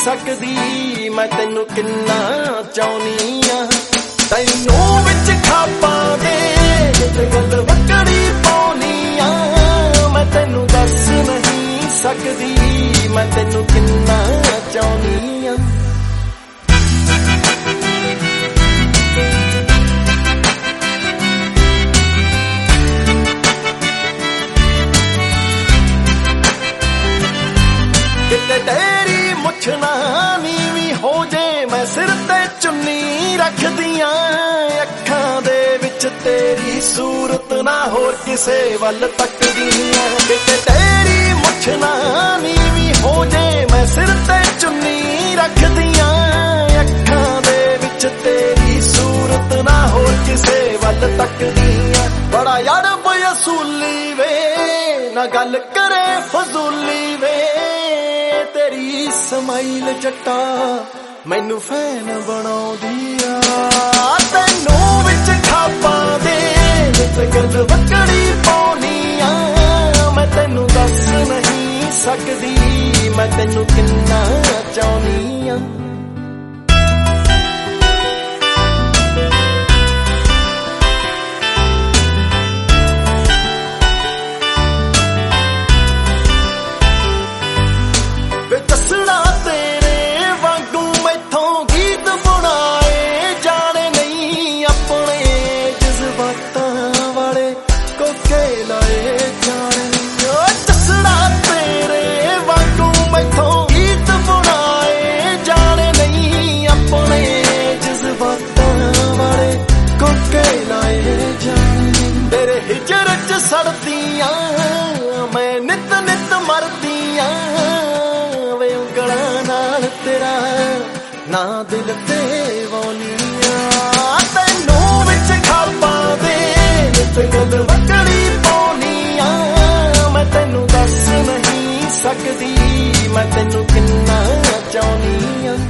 ਸਕਦੀ ਮੈਂ ਤੈਨੂੰ ਕਿੰਨਾ ਚਾਹੁੰਦੀ ਆ ਤੈਨੂੰ ਵਿੱਚ ਖਾਪਾਂ ਦੇ ਜਿੱਥੇ ਗੱਲ ਵੱਕੜੀ ਪਾਉਣੀ ਆ ਮੈਂ ਤੈਨੂੰ ਦੱਸ ਨਹੀਂ ਸਕਦੀ ਮੈਂ ਤੈਨੂੰ ਕਿੰਨਾ ਚਾਹੁੰਦੀ ਆ ਕਿਤੇ ਤੇਰੀ ਮੁੱਛ ਨਾ ਨੀਵੀਂ ਹੋ ਜੇ ਮੈਂ ਸਿਰ ਤੇ ਚੁੰਨੀ ਰੱਖਦੀਆਂ ਅੱਖਾਂ ਦੇ ਵਿੱਚ ਤੇਰੀ ਸੂਰਤ ਨਾ ਹੋਰ ਕਿਸੇ ਵੱਲ ਤੱਕਦੀਆਂ ਕਿਤੇ ਤੇਰੀ ਮੁੱਛ ਨਾ ਨੀਵੀਂ ਹੋ ਜੇ ਮੈਂ ਸਿਰ ਤੇ ਚੁੰਨੀ ਰੱਖਦੀਆਂ ਅੱਖਾਂ ਦੇ ਵਿੱਚ ਤੇਰੀ ਸੂਰਤ ਨਾ ਹੋਰ ਕਿਸੇ ਵੱਲ ਤੱਕਦੀਆਂ ਬੜਾ ਯਾਰ ਬਯਸੂਲੀ ਵੇ ਨਾ ਗੱਲ ਕਰੇ ਫਜ਼ੂਲੀ ਵੇ ਤੇਰੀ ਸਮਾਈਲ ਜੱਟਾ ਮੈਨੂੰ ਫੈਨ ਬਣਾਉਂਦੀ ਆ ਤੈਨੂੰ ਵਿੱਚ ਖਾਪਾਂ ਦੇ ਜਿੱਥੇ ਗੱਲ ਵੱਕੜੀ ਪਾਉਣੀ ਆ ਮੈਂ ਤੈਨੂੰ ਦੱਸ ਨਹੀਂ ਸਕਦੀ ਮੈਂ ਤੈਨੂੰ ਕਿੰਨਾ ਚਾਹੁੰਦੀ ਆ ਸੜਦੀਆਂ ਮੈਂ ਨਿਤ ਨਿਤ ਮਰਦੀਆਂ ਵੇ ਉਂਗਲਾਂ ਨਾਲ ਤੇਰਾ ਨਾ ਦਿਲ ਤੇ ਵਾਉਣੀਆਂ ਤੈਨੂੰ ਵਿੱਚ ਖਾਪਾਂ ਦੇ ਜਿੱਥੇ ਗੱਲ ਵੱਕੜੀ ਪਾਉਣੀ ਆ ਮੈਂ ਤੈਨੂੰ ਦੱਸ ਨਹੀਂ ਸਕਦੀ ਮੈਂ ਤੈਨੂੰ ਕਿੰਨਾ ਚਾਹੁੰਦੀ ਆ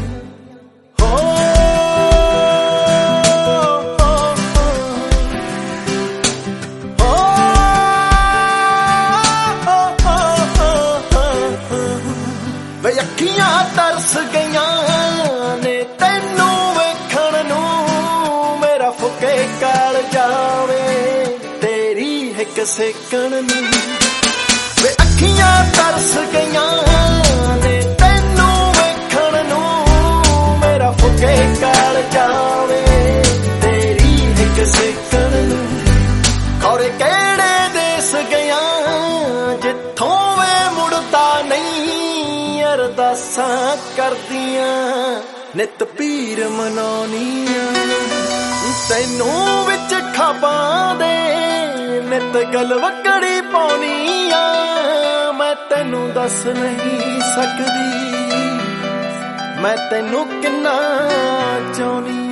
ਵੇ ਅੱਖੀਆਂ ਤਰਸ ਗਈਆਂ ਨੇ ਤੈਨੂੰ ਵੇਖਣ ਨੂੰ ਮੇਰਾ ਫੁਕੇ ਕਾਲ ਜਾਵੇ ਤੇਰੀ ਹਿੱਕ ਸੇਕਣ ਨੂੰ ਵੇ ਅੱਖੀਆਂ ਤਰਸ ਗਈਆਂ ਨੇ ਤੈਨੂੰ ਵੇਖਣ ਨੂੰ ਮੇਰਾ ਫੁਕੇ ਕਾਲ ਜਾਵੇ ਤੇਰੀ ਹਿੱਕ ਸੇਕਣ ਨੂੰ ਖੌਰੇ ਕਿਹੜੇ ਦੇਸ ਗਿਆ ਜਿੱਥੋਂ ਵੇ ਮੁੜਦਾ ਨਹੀਂ ਅਰਦਾਸਾਂ ਕਰਦੀਆਂ ਨਿਤ ਪੀਰ ਮਨਾਉਣੀਆਂ ਤੈਨੂੰ ਵਿੱਚ ਖਾਪਾਂ ਦੇ ਨਿਤ ਗੱਲ ਵੱਕੜੀ ਪਾਉਣੀ ਆ ਮੈਂ ਤੈਨੂੰ ਦੱਸ ਨਹੀਂ ਸਕਦੀ ਮੈਂ ਤੈਨੂੰ ਕਿੰਨਾ ਚਾਹੁੰਦੀ